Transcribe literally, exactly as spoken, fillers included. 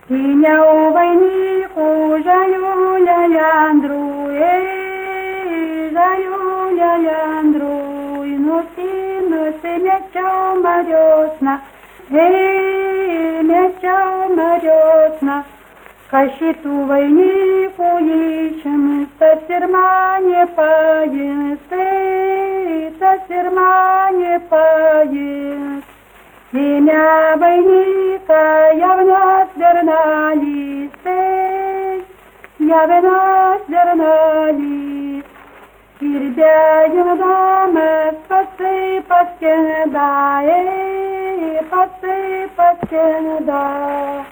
Įniau vainikų žalių leliandrų, ei, žalių leliandrų, nusinusi mečiau mariosna, ei, mečiau mariosna, ka šitų vainikų išims, tas ir mane paims, ei, tas ir mane paims. Имя войника явно свернались, явно свернались. Ir bėginamas pats paskenda, pats paskenda.